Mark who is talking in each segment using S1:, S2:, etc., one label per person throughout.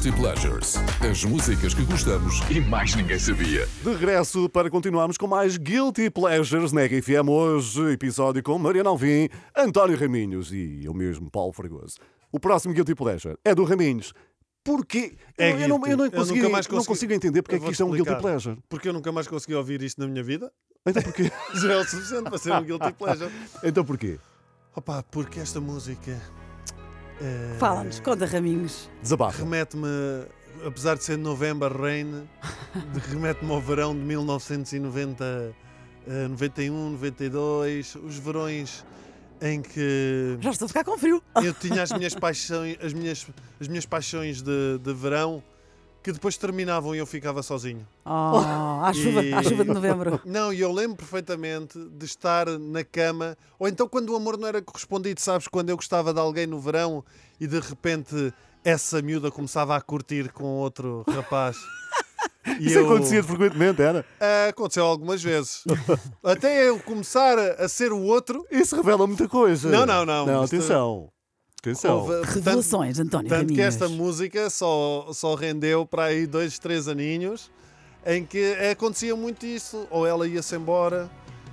S1: Guilty Pleasures. As músicas que gostamos e mais ninguém sabia.
S2: De regresso para continuarmos com mais Guilty Pleasures na RFM. Hoje, episódio com Mariana Alvim, António Raminhos e eu mesmo, Paulo Fragoso. O próximo Guilty Pleasure é do Raminhos. Porquê? Eu não consigo entender porque é que isto é um Guilty Pleasure.
S3: Porque eu nunca mais consegui ouvir isto na minha vida.
S2: Então porquê?
S3: Já é o suficiente para ser um Guilty Pleasure.
S2: Então porquê?
S3: Opa, porque esta música...
S4: Fala-nos, conta Raminhos.
S2: Desabafa.
S3: Remete-me, apesar de ser November Rain, remete-me ao verão de 1990, 91, 92, os verões em que
S4: Já estou a ficar com frio.
S3: eu tinha as minhas paixões de verão que depois terminavam e eu ficava sozinho.
S4: À chuva de novembro.
S3: Não, e eu lembro perfeitamente de estar na cama, ou então quando o amor não era correspondido, sabes, quando eu gostava de alguém no verão e de repente essa miúda começava a curtir com outro rapaz.
S2: Isso acontecia frequentemente, era?
S3: Aconteceu algumas vezes. Até eu começar a ser o outro.
S2: Isso revela muita coisa.
S3: Não.
S2: Não, atenção.
S4: Revelações, António
S3: Tanto
S4: Raminhos.
S3: que esta música só rendeu para aí 2, 3 aninhos em que acontecia muito isso. Ou ela ia-se embora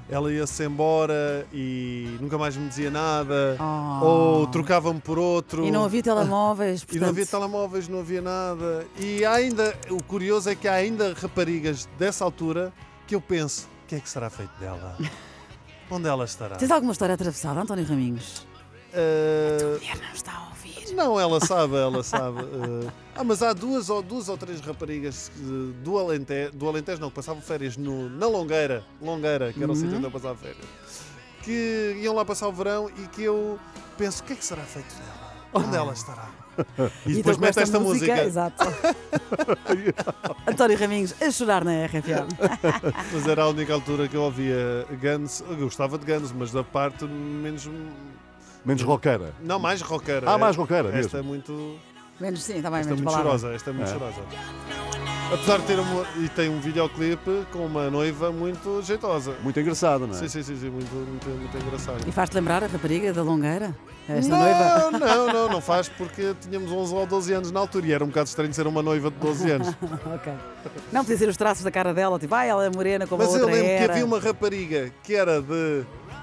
S3: e nunca mais me dizia nada, ou trocava-me por outro.
S4: E não havia telemóveis, portanto...
S3: E não havia telemóveis, não havia nada. E ainda, o curioso é que há ainda raparigas dessa altura que eu penso, o que é que será feito dela? Onde ela estará?
S4: Tens alguma história atravessada, António Raminhos? A mulher não está a ouvir.
S3: Não, ela sabe. Mas há duas ou três raparigas do Alentejo não, que passavam férias na Longueira, que era o sítio onde eu passava férias, que iam lá passar o verão e que eu penso, o que é que será feito dela? Onde ela estará? E depois
S4: com
S3: mete esta música.
S4: Exato. António Raminhos a chorar na RFM.
S3: Mas era a única altura que eu ouvia Guns. Eu gostava de Guns, mas da parte
S2: Menos roqueira.
S3: Não, mais roqueira.
S2: Mais roqueira mesmo.
S3: Esta é muito...
S4: Menos sim, também
S3: Esta é
S4: menos
S3: muito
S4: palavra.
S3: chorosa. Esta é muito chorosa. Apesar de ter e tem um videoclipe com uma noiva muito jeitosa.
S2: Muito engraçado, não é?
S3: Sim, muito engraçado.
S4: E faz-te lembrar a rapariga da Longueira? Esta noiva?
S3: Não faz porque tínhamos 11 ou 12 anos na altura e era um bocado estranho ser uma noiva de 12 anos.
S4: Ok. Não podia ser os traços da cara dela, tipo, ela é morena como
S3: Mas
S4: a outra
S3: eu lembro
S4: era.
S3: que havia uma rapariga que era de...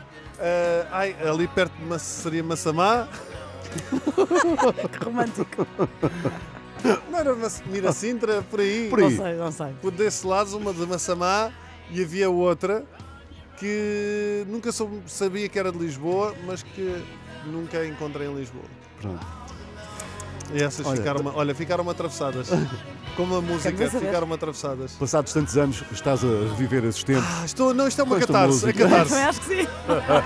S3: ali perto de seria Massamá.
S4: Que romântico.
S3: Não era Miracintra, por aí.
S4: Não sei.
S3: Por desse lado, uma de Massamá e havia outra que nunca sabia que era de Lisboa, mas que nunca encontrei em Lisboa.
S2: Pronto.
S3: E essas ficaram atravessadas. Como a música, ficaram atravessadas.
S2: Passados tantos anos, estás a reviver esses tempos.
S3: Isto é uma
S2: esta
S3: catarse.
S2: música.
S3: É catarse.
S4: Também acho que sim.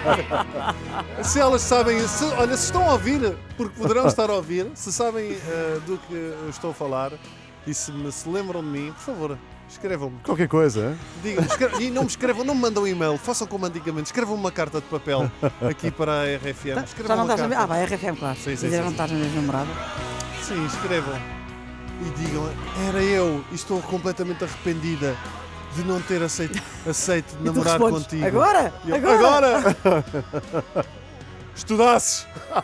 S3: Se elas sabem, se estão a ouvir, porque poderão estar a ouvir, se sabem do que eu estou a falar e se lembram de mim, por favor, escrevam-me.
S2: Qualquer coisa, é?
S3: Digam-me, e não me escrevam, não me mandam e-mail, façam como antigamente, escrevam uma carta de papel aqui para a RFM.
S4: Já não estás na... vai, RFM, claro.
S3: Sim.
S4: Não estás na mesma morada.
S3: Sim, escrevam. E digam, era eu e estou completamente arrependida de não ter aceito namorar contigo.
S4: Agora?
S3: Agora! Estudasses!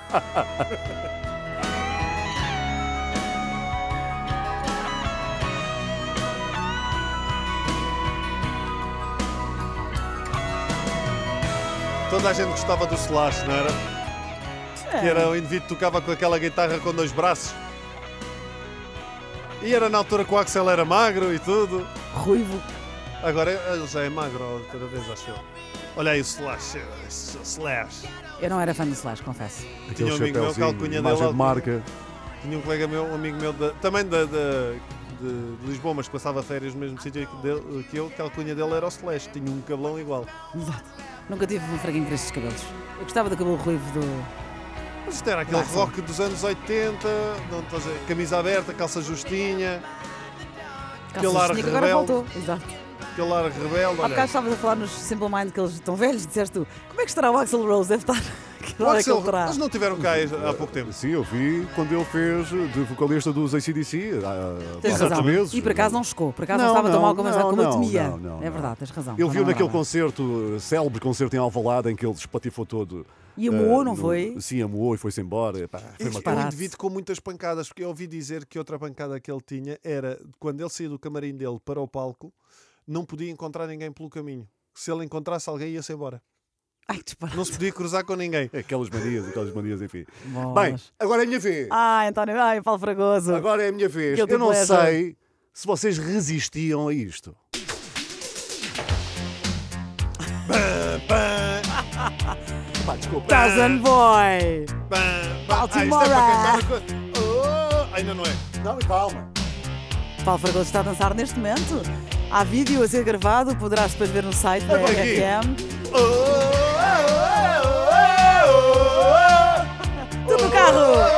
S3: Toda a gente gostava do Slash, não era? Que era o indivíduo que tocava com aquela guitarra com 2 braços. E era na altura que o Axel era magro e tudo.
S4: Ruivo.
S3: Agora ele já é magro outra vez, acho eu. Olha aí o Slash.
S4: Eu não era fã do Slash, confesso.
S3: Tinha um amigo meu que a alcunha
S2: imagem
S3: dele...
S2: de marca.
S3: Tinha um colega meu, um amigo meu, também de Lisboa, mas que passava férias no mesmo sítio que eu, que a alcunha dele era o Slash. Tinha um cabelão igual.
S4: Exato. Nunca tive um fraguinho para estes cabelos. Eu gostava do cabelo ruivo do...
S3: Mas isto era aquele rock dos anos 80, não estou a dizer, camisa aberta, calça justinha, aquele ar
S4: que agora
S3: rebelde.
S4: voltou. Exato.
S3: Aquele ar rebelde.
S4: Há bocado estavas a falar nos Simple Mind que eles estão velhos, disseste tu, como é que estará o Axl Rose? Deve estar...
S3: Mas não tiveram cá há pouco tempo.
S2: Sim, eu vi quando ele fez de vocalista dos AC/DC
S4: Tens
S2: há
S4: razão.
S2: 4 meses.
S4: E por acaso não chocou, por acaso não estava tão mal como eu temia.
S2: Não.
S4: É verdade, tens razão.
S2: Ele viu naquele concerto, célebre concerto em Alvalade, em que ele espatifou todo
S4: E amoou, não foi?
S2: Sim, amoou e foi-se embora. Pá, foi uma
S3: É um
S4: Disparate.
S3: indivíduo com muitas pancadas, porque eu ouvi dizer que outra pancada que ele tinha era quando ele saía do camarim dele para o palco, não podia encontrar ninguém pelo caminho. Se ele encontrasse alguém, ia-se embora.
S4: Ai, que disparate.
S3: Não se podia cruzar com ninguém.
S2: Aquelas manias, enfim.
S4: Bolas.
S2: Bem, agora é a minha vez.
S4: Ai, António, ai, Paulo Fragoso.
S2: Agora é a minha vez.
S4: Guilty
S2: Eu não
S4: pleasure.
S2: sei se vocês resistiam a isto. Pá, desculpa.
S4: Tarzan Boy.
S3: Isto
S4: Baltimore.
S3: é para cantar. Ainda não é.
S2: Não, calma.
S4: Paulo Fragoso está a dançar neste momento. Há vídeo a ser gravado, poderás depois ver no site da
S2: Agora aqui.
S4: RFM. Tu no carro!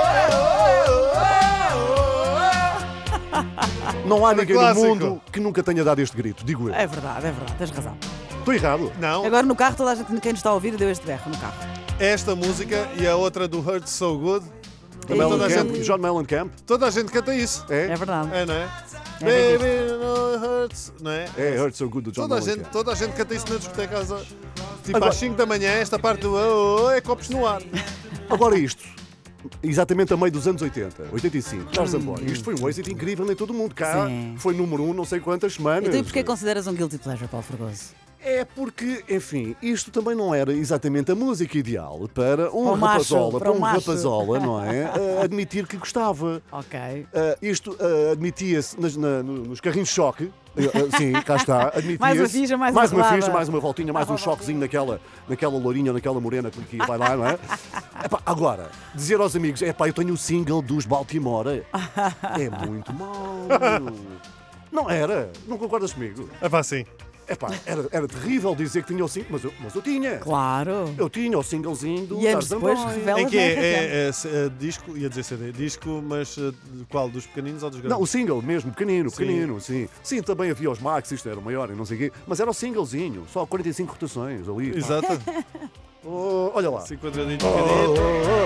S2: Não há ninguém no
S3: clássico.
S2: mundo que nunca tenha dado este grito, digo eu.
S4: É verdade, tens razão.
S2: Estou errado.
S3: Não.
S4: Agora no carro, toda a gente, quem nos está a ouvir, deu este berro no carro.
S3: Esta música e a outra do Hurt So Good.
S2: Da
S3: Toda a
S2: Mellencamp,
S3: gente-
S2: John Mellencamp.
S3: Toda a gente canta isso.
S2: É?
S4: É verdade.
S3: É, não é?
S4: É
S3: Baby, no hurts. Não é?
S2: É Hurt So Good do John Mellencamp.
S3: Toda a gente canta isso na discoteca. Tipo
S2: Agora-
S3: às 5 da manhã, esta parte do é copos no ar.
S2: Agora isto, exatamente a meio dos anos 80, 85, Tarzan Boy. Isto foi um êxito incrível em todo o mundo. Cá
S4: Sim.
S2: foi número 1 não sei quantas semanas.
S4: Então e porquê consideras um guilty pleasure, Paulo Fragoso?
S2: É porque, enfim, isto também não era exatamente a música ideal para um
S4: Para um macho,
S2: rapazola,
S4: para um macho.
S2: rapazola, não é? Admitir que gostava.
S4: Ok.
S2: Isto admitia-se nos carrinhos de choque. Sim, cá está. Admitia-se.
S4: Mais uma ficha, mais
S2: mais
S4: uma
S2: uma
S4: rodada.
S2: ficha, mais uma voltinha, mais um choquezinho naquela lourinha ou naquela morena que vai lá, não é? Epá, agora, dizer aos amigos, eu tenho o single dos Baltimore. É muito mau. Não era? Não concordas comigo?
S3: É pá, sim.
S2: Epá, era terrível dizer que tinha o single, mas eu tinha.
S4: Claro.
S2: Eu tinha o singlezinho do
S4: E anos
S2: Tarzan
S4: depois
S2: Boy.
S4: revela-
S3: Em que
S4: Elas
S3: é disco, ia dizer CD, disco, mas qual? Dos pequeninos ou dos
S2: Não,
S3: grandes?
S2: o single mesmo, pequenino, sim. Sim, também havia os Max, isto era o maior e não sei o quê, mas era o singlezinho, só 45 rotações ali.
S3: Exato.
S2: Oh, olha lá.
S3: 5 quadradinhos pequeninos.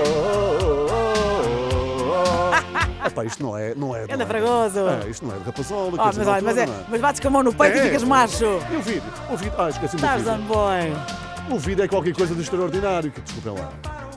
S2: Epá, isto não é.
S4: Anda Fragoso.
S2: Isto não é de rapazola.
S4: Ah, mas olha, mas bates com a mão no peito e
S2: É.
S4: ficas macho.
S2: E o vídeo? Esqueci-me do
S4: Tarzan
S2: vídeo.
S4: Boy.
S2: O vídeo é qualquer coisa de extraordinário, que desculpem lá.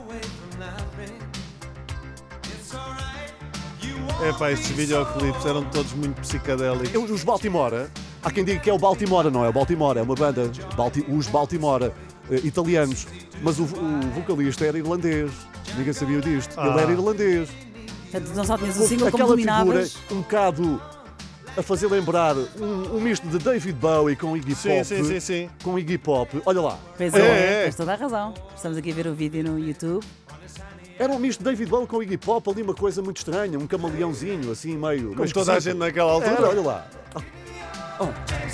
S3: É pá, estes videoclipes eram todos muito psicadélicos.
S2: Os Baltimore, há quem diga que é o Baltimore, não é o Baltimore, é uma banda, os Baltimore, italianos, mas o vocalista era irlandês, ninguém sabia disto, ele era irlandês.
S4: Portanto, não só tinhas o single como
S2: Aquela figura
S4: dominavas.
S2: um bocado a fazer lembrar um misto de David Bowie com Iggy Pop.
S3: Sim.
S2: Com Iggy Pop, olha lá,
S4: Pois
S3: É,
S4: é,
S3: é.
S4: tens toda a razão. Estamos aqui a ver o vídeo no YouTube.
S2: era um misto de David Bowie com Iggy Pop, ali uma coisa muito estranha, um camaleãozinho assim meio...
S3: Como toda a gente naquela altura.
S2: Era, olha lá. Oh.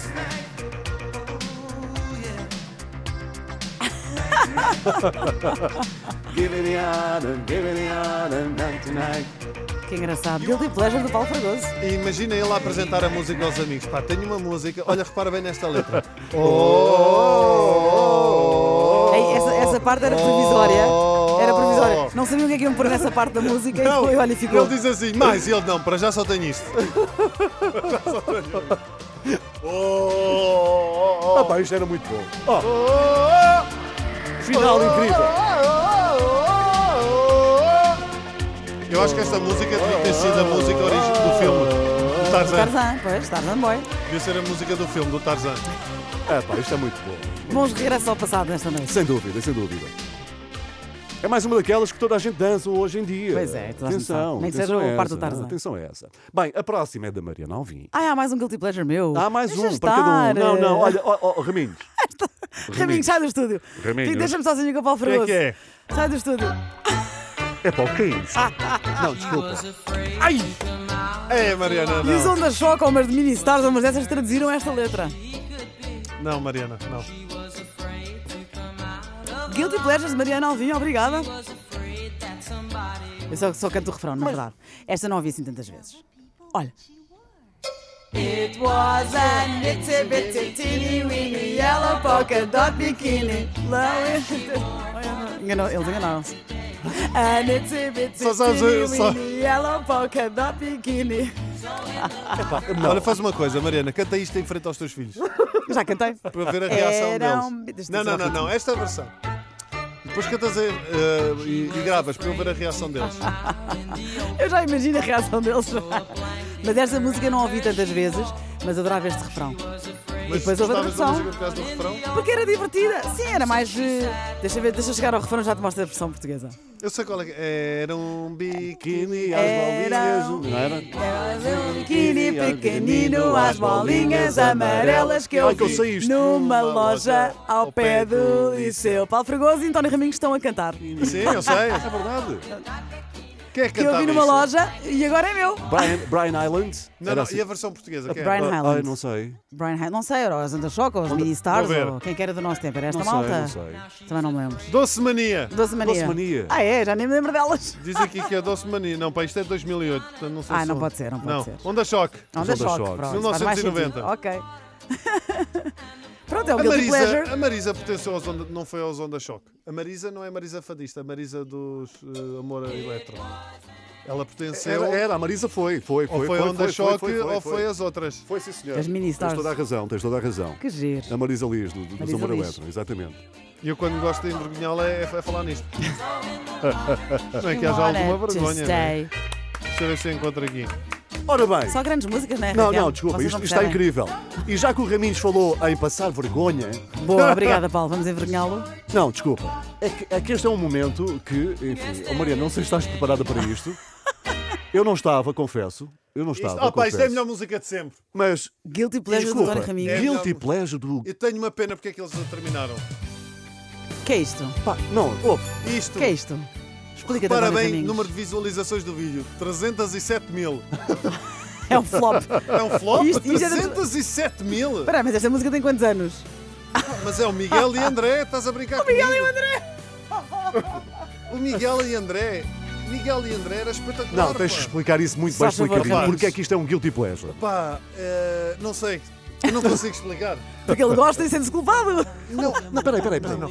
S2: Give it on tonight.
S4: Que engraçado. Guilty pleasure do Paulo Fragoso.
S3: E imagina ele a apresentar a música aos amigos. Pá, tenho uma música. Olha, repara bem nesta letra.
S4: Ei, essa parte era provisória. Era provisória. Não sabiam o que é que iam pôr nessa parte da música
S3: Não,
S4: e foi, olha, ficou.
S3: ele diz assim, mas ele não, para já só tenho isto.
S2: Ah pá, isto era muito bom. Oh, final incrível.
S3: Eu acho que esta música devia ter sido a música do filme do Tarzan.
S4: Tarzan, pois, Tarzan Boy.
S3: Devia ser a música do filme do Tarzan.
S2: Ah pá, isto é muito bom.
S4: Bons regressos ao passado nesta noite.
S2: Sem dúvida, sem dúvida. É mais uma daquelas que toda a gente dança hoje em dia.
S4: Pois é, toda a gente
S2: Atenção,
S4: sabe. Nem que
S2: atenção
S4: seja
S2: a
S4: o parte do
S2: essa,
S4: Tarzan.
S2: Atenção a essa. Bem, a próxima é da Mariana Alvim.
S4: Ai, há mais um guilty pleasure meu.
S2: Há mais
S4: Deixa
S2: um para cada um.
S4: estar.
S2: Não, olha, Raminhos.
S4: Raminhos, sai do estúdio.
S2: Raminhos.
S4: Deixa-me sozinho com o Paulo
S3: O que
S4: Fragoso.
S3: é?
S4: Sai do estúdio.
S2: É pá, o que é isso? Não, desculpa.
S3: Ai! É, Mariana,
S4: E os
S3: não.
S4: Ondas Choca, ou umas de Mini Stars, ou umas dessas traduziram esta letra.
S3: Não, Mariana, não.
S4: Guilty pleasures de Mariana Alvim, obrigada. Eu só canto o refrão, na verdade. Esta não ouvi assim tantas vezes. Olha. It was an itsy bitsy teeny weeny yellow polka dot bikini. Eles enganaram-se. An itsy bitsy
S3: Só sabes-
S4: teeny
S3: só-
S4: weeny yellow polka dot bikini.
S3: Olha, faz uma coisa, Mariana, canta isto em frente aos teus filhos.
S4: Já cantei.
S3: Para ver a reação
S4: Eram-
S3: deles.
S4: Deixa-te
S3: Não,
S4: dizer
S3: não,
S4: ao
S3: não, não, esta versão. Depois cantas e gravas para eu ver a reação deles.
S4: Eu já imagino a reação deles. Mas esta música eu não ouvi tantas vezes, mas adorava este refrão.
S3: Mas
S4: depois houve a
S3: gostavas da
S4: tradução.
S3: música por causa do refrão?
S4: Porque era divertida. Sim, era mais. Deixa eu chegar ao refrão, já te mostro a versão portuguesa.
S3: Eu sei qual é que é. Era um biquíni
S2: às
S4: Era
S2: bolinhas, não era?
S4: um biquíni pequenino às bolinhas amarelas que eu
S2: Ai, que eu
S4: vi
S2: sei isto.
S4: numa loja ao pé do Liceu. Paulo Fragoso e António Raminhos estão a cantar.
S3: Sim, eu sei.
S2: É verdade.
S3: Quem é que
S4: Que eu
S3: cantava
S4: vi numa
S3: isso?
S4: loja e agora é meu.
S2: Brian Island.
S3: Não,
S2: Era
S3: não,
S2: assim.
S3: e a versão portuguesa? Quem é?
S4: Brian
S2: Ai,
S4: Highland.
S2: não sei.
S4: Brian Highland, não sei, era os Undershock ou os Mini Stars
S3: vou ver.
S4: ou quem que era do nosso tempo. Era esta
S2: Não sei,
S4: malta?
S2: não sei.
S4: Também não me lembro.
S3: Doce Mania.
S4: Doce Mania.
S2: Doce Mania.
S4: Ah, é? Já nem me lembro delas.
S3: Diz aqui que é Doce Mania. Não, pá, isto é de 2008. Portanto não sei
S4: Ah,
S3: se
S4: não
S3: são-
S4: pode ser, não pode ser.
S3: Onda Choque.
S4: Onda
S2: Shock.
S4: Shock, pronto. isso faz mais
S3: 1990.
S4: sentido. Ok. Pronto, é o
S3: A
S4: Guilty Pleasure.
S3: Marisa pertenceu aos Onda, não foi aos Onda Choque. A Marisa não é a Marisa Fadista, a Marisa dos Amor Eletro. Ela pertenceu.
S2: Era, a Marisa foi.
S3: Ou foi a Onda Choque ou foi as outras.
S2: Foi, sim, senhor.
S4: As Mini
S2: Tens
S4: Stars.
S2: toda a razão, tens toda a razão.
S4: Que giro.
S2: A Marisa Liz, dos
S4: Marisa
S2: Amor
S4: Liz.
S2: Eletro, exatamente.
S3: E eu quando gosto de envergonhá-la é falar nisto. Não é que haja alguma vergonha. Né? Deixa eu ver se eu encontro aqui.
S2: Ora bem.
S4: Só grandes músicas, não é?
S2: Não,
S4: Raquel?
S2: não, desculpa,
S4: Vocês
S2: isto
S4: não
S2: está
S4: percebem.
S2: incrível. E já que o Raminhos falou em passar vergonha,
S4: Boa, obrigada, Paulo. Vamos envergonhá-lo.
S2: não, desculpa. É que este é um momento que, enfim, oh Maria, não sei se estás preparada para isto. Eu não estava, confesso. Eu não estava,
S3: Isto é a
S2: confesso.
S3: melhor música de sempre.
S2: Mas,
S4: Guilty Pleasure do
S2: desculpa,
S4: António Raminhos.
S3: É-
S2: guilty pleasure do...
S3: Eu tenho uma pena porque é que eles terminaram.
S4: Que é isto?
S2: Pá, não, ouve.
S3: Isto.
S4: Que é isto? Explica-te,
S3: Para
S4: António
S3: bem,
S4: Raminhos.
S3: número de visualizações do vídeo: 307 mil.
S4: É um flop.
S3: É um flop?
S4: Isto é de-
S3: 307 mil?
S4: Espera, mas esta música tem quantos anos?
S3: Mas é o Miguel e André, estás a brincar comigo? O Miguel e o André! O Miguel e André. Miguel e André era espetacular.
S2: Não, tens de
S3: pá.
S2: explicar isso muito
S4: Só
S2: bem
S4: favor,
S2: explicadinho.
S3: Raminhos.
S2: Porque é que isto é um guilty pleasure?
S3: Pá, não sei. Eu não consigo explicar.
S4: Porque ele gosta e sente-se culpado.
S3: Não,
S2: Não, peraí.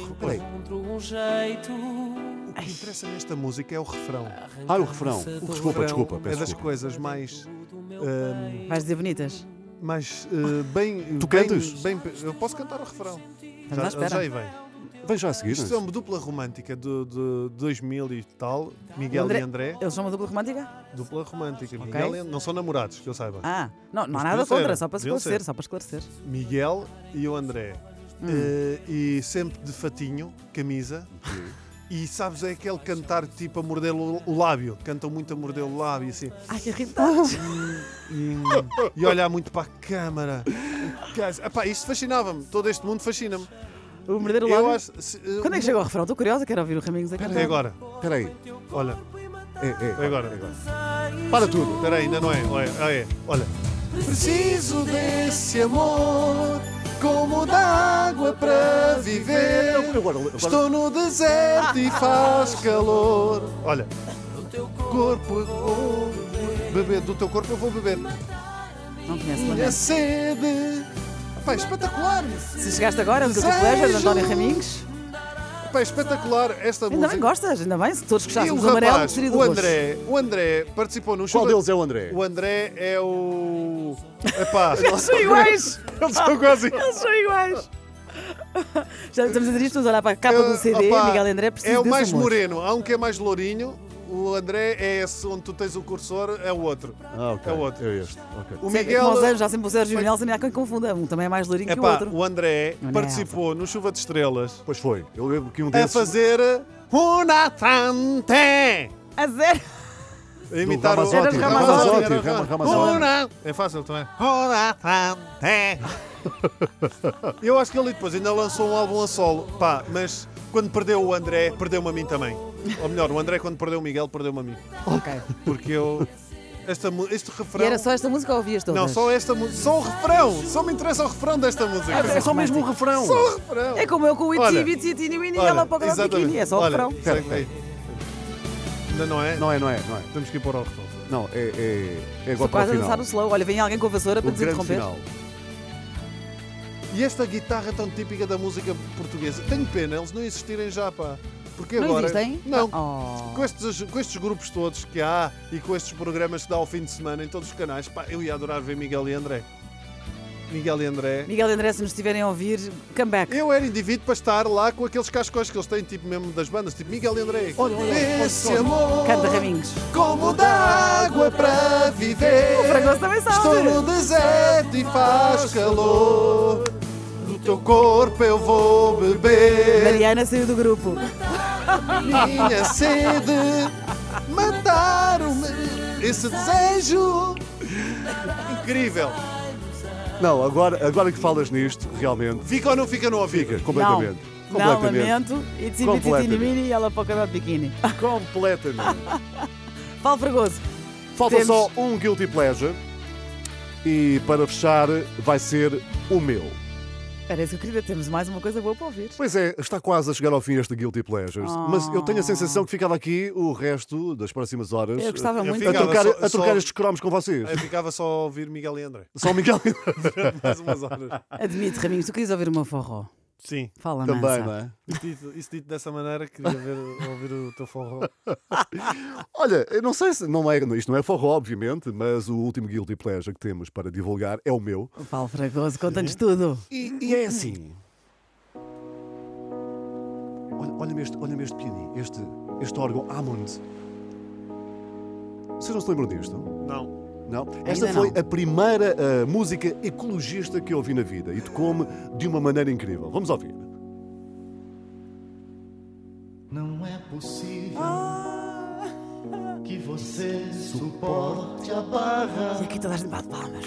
S3: o que interessa nesta música é o refrão.
S2: Ah, o refrão. Desculpa,
S3: refrão
S2: peço
S3: é das
S2: desculpa.
S3: coisas mais.
S4: Vais dizer bonitas.
S3: Bem.
S2: Tu
S3: bem-
S2: cantas?
S3: bem- eu posso cantar o refrão.
S4: Mas lá espera.
S3: Já aí vem.
S2: Vem já a seguir.
S3: Isto é uma dupla romântica de 2000 e tal. Miguel e André.
S4: Eles são uma dupla romântica?
S3: Dupla romântica. Miguel e André. Não são namorados, que eu saiba.
S4: Ah, não há
S3: Mas
S4: nada
S3: podiam
S4: contra,
S3: ser,
S4: só para
S3: podiam
S4: esclarecer,
S3: ser.
S4: só para esclarecer.
S3: Miguel e o André. E sempre de fatinho, camisa. E sabes, é aquele cantar tipo a morder o lábio. Cantam muito a morder o lábio assim.
S4: Ai, que irritante.
S3: E olhar muito para a câmara. Epá, isto fascinava-me. Todo este mundo fascina-me.
S4: O morder o
S3: Eu
S4: lábio.
S3: acho.
S4: Quando é que chega ao refrão? Estou curiosa, quero ouvir o Raminhos a
S3: Até
S4: cantar.
S3: agora.
S2: Espera aí.
S3: Olha.
S2: É
S3: Agora.
S2: Para tudo.
S3: Espera aí, ainda não é. Olha. Preciso desse amor como d'água para viver.
S2: Agora,
S3: Estou no deserto e faz calor. Olha. Corpo, beber do teu corpo eu vou beber.
S4: Não conheço, não
S3: Minha
S4: conheço.
S3: sede. Epá, espetacular.
S4: Se chegaste agora, o Guilty Pleasure de António Raminhos.
S3: Epá, espetacular esta
S4: Ainda
S3: música.
S4: bem gostas, ainda bem. Se todos
S3: E o
S4: gostássemos do amarelo,
S3: rapaz,
S4: seria do
S3: o
S4: roxo.
S3: André participou no
S2: qual deles é o André?
S3: O André é o. Epá,
S4: Eles são iguais.
S3: eles são quase.
S4: Eles são iguais. Já estamos a dizer isto, vamos olhar para a capa do CD,
S3: Opá,
S4: Miguel e André precisa
S3: é o
S4: desse
S3: mais
S4: amor.
S3: moreno. Há um que é mais lourinho. O André é esse onde tu tens o cursor, é o outro.
S2: Ah, ok.
S3: É o outro.
S2: É este. Ok.
S3: O
S4: Sim,
S3: Miguel.
S4: como aos anos, já sempre o Sérgio e o Nelson, e há quem confunda. Um também é mais lourinho que o
S3: Epá,
S4: outro.
S3: o André
S4: Não é
S3: participou no Chuva de Estrelas
S2: Pois foi. Eu lembro que um
S3: a
S2: desses...
S3: fazer Una Tante.
S4: A zero.
S3: A imitar o
S2: Ramazotti.
S4: Era Ramazotti.
S2: Ramazotti.
S3: Una. É fácil também. Una Tante. Eu acho que ele depois ainda lançou um álbum a solo. Pá, mas quando perdeu o André, perdeu-me a mim também. Ou melhor, o André quando perdeu o Miguel, perdeu-me a mim.
S4: Ok.
S3: Porque eu... Este refrão...
S4: E era só esta música ou ouvias todas?
S3: Não, só esta música. Só o refrão. Só me interessa o refrão desta música.
S2: É só mesmo o refrão.
S3: Só o refrão.
S4: É como eu com o
S3: Olha,
S4: Itzi, Bitsi, Tini, Winnie e
S3: Olha,
S4: ela para o
S3: exatamente.
S4: biquíni. É só o
S3: Olha,
S4: refrão.
S3: segue aí. Ainda não é?
S2: Não é.
S3: Temos que ir para o refrão.
S2: Não, é
S4: Estou
S2: agora para o
S4: quase a
S2: final.
S4: dançar o slow. Olha, vem alguém com a vassoura para
S2: O grande
S4: desinterromper.
S2: final.
S3: E esta guitarra tão típica da música portuguesa. Tenho pena eles não existirem já, pá. Porque
S4: Não
S3: agora...
S4: existem?
S3: Não.
S4: Oh.
S3: Com estes grupos todos que há e com estes programas que dá ao fim de semana em todos os canais, pá, eu ia adorar ver Miguel e André. Miguel e André.
S4: Miguel e André, se nos estiverem a ouvir, come back.
S3: Eu era indivíduo para estar lá com aqueles cascóis que eles têm, tipo mesmo das bandas, tipo Miguel e André. Esse amor
S4: Canta, Raminhos.
S3: como d'água para viver.
S4: O Fragoso também sabe.
S3: Estou no deserto e faz calor. Do teu corpo eu vou beber.
S4: Mariana saiu do grupo.
S3: Minha sede, matar esse desejo. Incrível.
S2: Não, agora que falas nisto, realmente,
S3: Fica ou não fica no ouvido?
S2: fica completamente.
S4: Não,
S2: completamente.
S4: lamento. It's in
S2: Completamente.
S4: mini e ela pouca de biquíni.
S2: Completamente.
S4: Paulo Fragoso.
S2: Falta
S4: Temos-
S2: só um Guilty Pleasure. E para fechar, vai ser o meu.
S4: Era isso que eu queria. Temos mais uma coisa boa para ouvir.
S2: Pois é, está quase a chegar ao fim este Guilty Pleasures. Mas eu tenho a sensação que ficava aqui o resto das próximas horas
S4: Eu gostava
S3: Eu
S4: muito.
S3: ficava
S2: a trocar
S3: só-
S2: estes cromos com vocês.
S3: Eu ficava só a ouvir Miguel e André.
S2: Só o Miguel
S3: Mais umas horas.
S4: Admito, Raminhos, tu querias ouvir o meu forró.
S3: Sim.
S4: Fala,
S2: também,
S4: mansa.
S2: não é?
S3: Isso dito dessa maneira, queria ouvir o teu forró.
S2: Olha, eu não sei se isto não é forró, obviamente, mas o último Guilty Pleasure que temos para divulgar é o meu.
S4: O Paulo Fragoso, conta-nos tudo.
S2: E é assim. Olha-me este pianinho, este órgão Hammond. Vocês não se lembram disto?
S3: Não.
S2: Não? Esta
S4: Ainda
S2: foi
S4: não.
S2: a primeira música ecologista que eu ouvi na vida e tocou-me de uma maneira incrível. Vamos ouvir.
S5: Não é possível que você suporte a barra
S4: E aqui toda a gente bate palmas.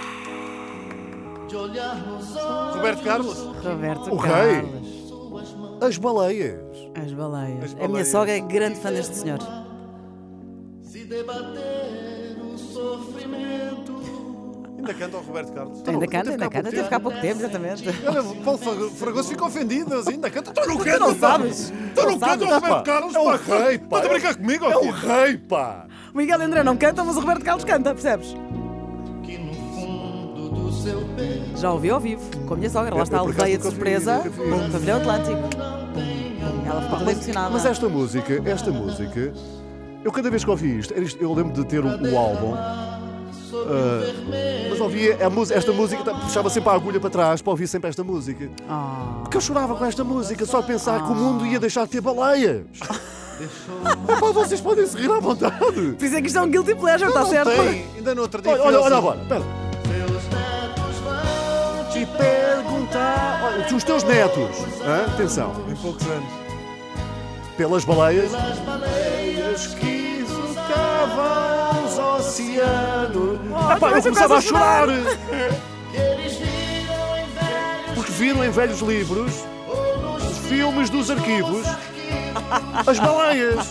S5: de olhar nos olhos.
S3: Roberto Carlos?
S4: Roberto
S2: O rei.
S4: Carlos.
S2: As baleias.
S4: As baleias.
S3: As
S4: A minha
S3: baleias.
S4: sogra é grande fã deste senhor.
S5: Se debater o sofrimento.
S3: Ainda canta o Roberto Carlos.
S4: Ainda canta,
S2: teve cá há pouco
S4: teve cá há pouco tempo, exatamente.
S3: Olha, o Paulo Fragoso fica ofendido. Eles ainda canta. Tu não
S4: Tu
S3: canta,
S4: não
S3: pá.
S4: sabes?
S3: Tu não
S4: Não
S3: canta o
S4: sabes?
S3: Roberto Carlos,
S2: É o
S3: pá.
S2: rei, pá.
S3: Estás a brincar comigo,
S2: É
S3: ó,
S2: o
S3: filho?
S2: rei, pá.
S4: O Miguel André não canta, mas o Roberto Carlos canta, percebes?
S5: Que no fundo do seu peito
S4: Já ouvi ao vivo, com a minha sogra. Lá
S2: Eu,
S4: está a
S2: por acaso,
S4: aldeia de
S2: nunca vi,
S4: surpresa,
S2: nunca vi.
S4: no Pavilhão Atlântico. Ela ficou toda emocionada.
S2: Mas esta música, eu cada vez que ouvi isto, eu lembro de ter o álbum, mas ouvia esta música, puxava sempre a agulha para trás para ouvir sempre esta música.
S4: Ah.
S2: Porque eu chorava com esta música, só de pensar que o mundo ia deixar de ter baleias. Epá, vocês podem se rir à vontade.
S4: Por isso é que isto é um guilty pleasure, está
S3: Não
S4: certo?
S3: tem. Ainda no outro dia.
S2: Olha
S3: fui ao
S2: agora, espera.
S5: seus netos vão
S2: Te perguntar. Olha, os teus netos, atenção,
S3: Em poucos anos.
S2: pelas baleias que surcavam os oceanos. Epá, eu começava a chorar.
S5: que eles viram em velhos
S2: Porque viram em velhos livros, os filmes dos arquivos, as baleias,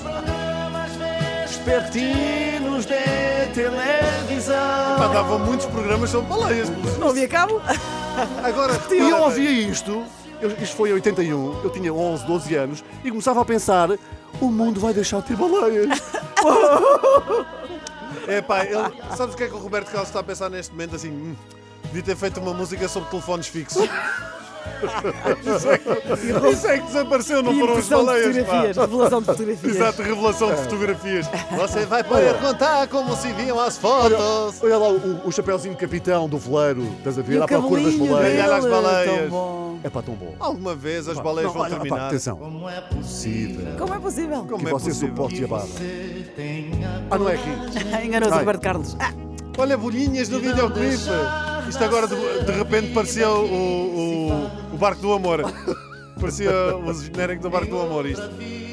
S2: espertinos de televisão.
S3: Pá, dava muitos programas sobre baleias.
S4: Não havia cabo?
S3: Agora,
S2: E eu ouvia isto, isto foi em 81, eu tinha 11, 12 anos, e começava a pensar, o mundo vai deixar de ter baleias.
S3: É pá, sabes o que é que o Roberto Carlos está a pensar neste momento? Assim, devia ter feito uma música sobre telefones fixos. Isso é que desapareceu, não
S4: E
S3: foram as
S4: impressão de
S3: baleias.
S4: fotografias,
S3: Pá.
S4: revelação de fotografias.
S3: Exato, revelação de fotografias. Você vai perguntar como se viam as fotos.
S2: Olha lá o chapéuzinho de capitão do veleiro, estás a
S4: E
S2: ver?
S4: o
S2: À procura das
S4: cabelinho
S2: baleias.
S3: Olha lá as
S4: dele,
S3: baleias.
S4: tão bom.
S2: É pá, tão bom.
S3: Alguma vez as baleias
S2: Não,
S3: vão
S2: olha, pá,
S3: terminar.
S2: atenção.
S5: como é possível
S4: Como é possível?
S3: Como
S2: Que
S3: é
S2: você
S3: possível?
S2: suporte a barra.
S5: você tenha
S2: não é aqui.
S4: Enganou-se o
S2: Ai.
S4: Roberto Carlos.
S3: Olha, bolinhas no videoclipe. Isto agora de repente parecia o Barco do Amor. Parecia o genérico do Barco do Amor isto.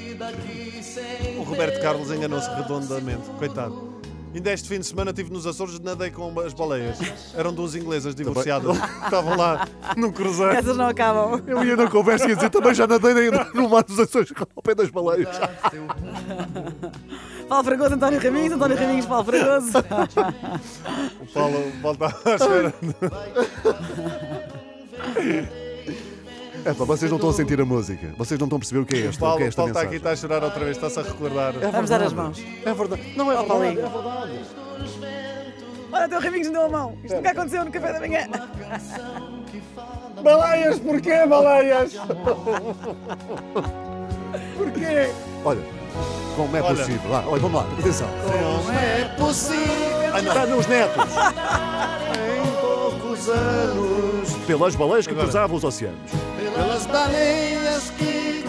S3: O Roberto Carlos enganou-se redondamente, coitado. Ainda este fim de semana estive nos Açores, nadei com as baleias. Eram duas inglesas divorciadas. Estavam lá num cruzeiro.
S4: Essas não acabam.
S2: Eu ia na conversa e ia dizer, também já nadei no mar dos Açores ao pé das baleias.
S4: Paulo Fragoso, António Raminhos, Paulo Fragoso.
S3: O Paulo volta à espera.
S2: É pá, vocês não estão a sentir a música. Vocês não estão a perceber o que é
S3: O
S2: esta,
S3: Paulo,
S2: o que é esta
S3: está aqui,
S2: mensagem.
S3: está a chorar outra vez, está-se a recordar.
S4: Vamos dar as mãos.
S2: É verdade. Não, é verdade.
S4: Paulinho.
S2: É verdade.
S4: Olha, o teu Raminhos me deu a mão. Isto nunca aconteceu no café da manhã.
S3: Baleias, porquê baleias? Porquê?
S2: Olha, como é
S3: Olha.
S2: possível? Olha, vamos lá, atenção.
S3: Como é possível?
S2: Está nos netos. Em poucos muitos anos. Pelas baleias que
S3: Agora.
S2: cruzavam os oceanos.
S3: Pelas baleias que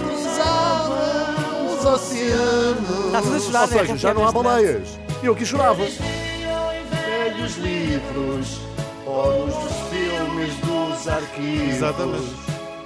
S3: cruzavam os oceanos.
S4: Está tudo a chorar,
S2: Ou seja, já não há baleias. E eu que chorava. Velhos livros, ou nos filmes dos arquivos.
S3: Exatamente.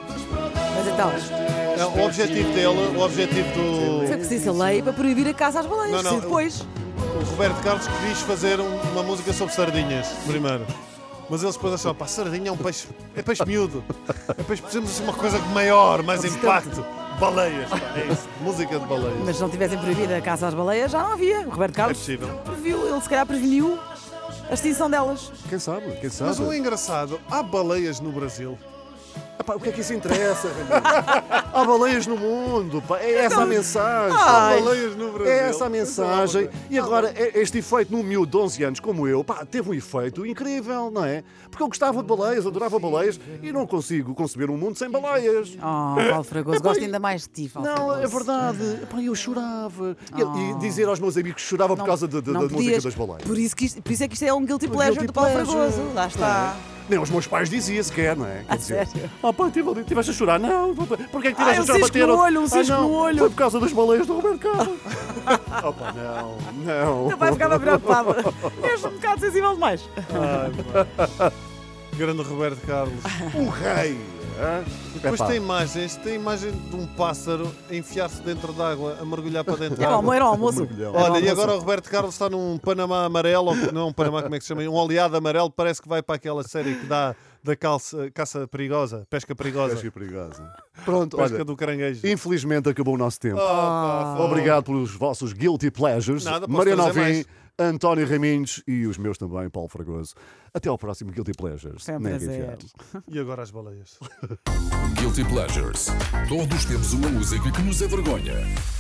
S4: Mas então,
S3: O objetivo dele, o objetivo do.
S4: foi preciso a lei para proibir a caça às baleias.
S3: Não, não,
S4: E depois.
S3: O Roberto Carlos quis fazer uma música sobre sardinhas, primeiro. Mas eles depois acharam, pá, sardinha é peixe miúdo. É peixe, precisamos assim uma coisa maior, mais impacto. Baleias, pá, é isso. Música de baleias.
S4: Mas se não tivessem proibido a caça às baleias, já não havia. O Roberto
S3: É
S4: Carlos
S3: possível.
S4: previu, ele se calhar preveniu a extinção delas.
S2: Quem sabe? Quem sabe?
S3: Mas o engraçado, há baleias no Brasil.
S2: Epá, o que é que isso interessa, Ramiro? Há baleias no mundo, pá. É essa a mensagem.
S3: Há baleias no Brasil.
S2: É essa a mensagem. E agora, este efeito num miúdo de 11 anos como eu, pá, teve um efeito incrível, não é? Porque eu gostava de baleias, adorava baleias e não consigo conceber um mundo sem baleias.
S4: Oh, Paulo Fragoso, gosto ainda mais de ti, Paulo
S2: Não,
S4: Fragoso.
S2: é verdade. Epá, eu chorava. E dizer aos meus amigos que chorava por causa da
S4: Não
S2: música
S4: podias.
S2: das baleias.
S4: Por isso é que isto é um guilty pleasure
S2: guilty
S4: do Paulo
S2: pleasure.
S4: Fragoso. Lá está.
S2: Nem aos meus pais dizia sequer, não é? Quer dizer,
S4: sério?
S2: oh pá, estiveste a chorar? Não, porquê é que estiveste
S4: Um
S2: a chorar?
S4: cisco no olho, um cisco
S2: não,
S4: no olho.
S2: Foi por causa das baleias do Roberto Carlos. Oh pá, não.
S4: Meu pai ficava preocupado. És um bocado sensível demais.
S3: Ai, pá. Grande Roberto Carlos.
S2: O rei. hã?
S3: Depois
S2: Epá,
S3: tem imagem de um pássaro a enfiar-se dentro d'água, a mergulhar para dentro
S4: Era
S3: d'água.
S4: o almoço.
S2: mergulhão.
S4: Era o
S3: Olha, e
S4: almoço.
S3: agora o Roberto Carlos está num Panamá amarelo, ou não é um Panamá, como é que se chama? Um oleado amarelo, parece que vai para aquela série que dá da caça perigosa, pesca perigosa,
S2: Pesca perigosa. Pronto,
S3: pesca
S2: olha,
S3: do caranguejo.
S2: infelizmente acabou o nosso tempo.
S3: Opa,
S2: Obrigado pelos vossos guilty pleasures.
S3: Nada, posso
S2: Mariana
S3: trazer
S2: Alvim,
S3: mais.
S2: António Raminhos e os meus também, Paulo Fragoso. Até ao próximo Guilty Pleasures.
S4: Foi um
S2: Nem
S4: prazer.
S2: RFM.
S3: E agora as baleias.
S1: Guilty Pleasures. Todos temos uma música que nos envergonha.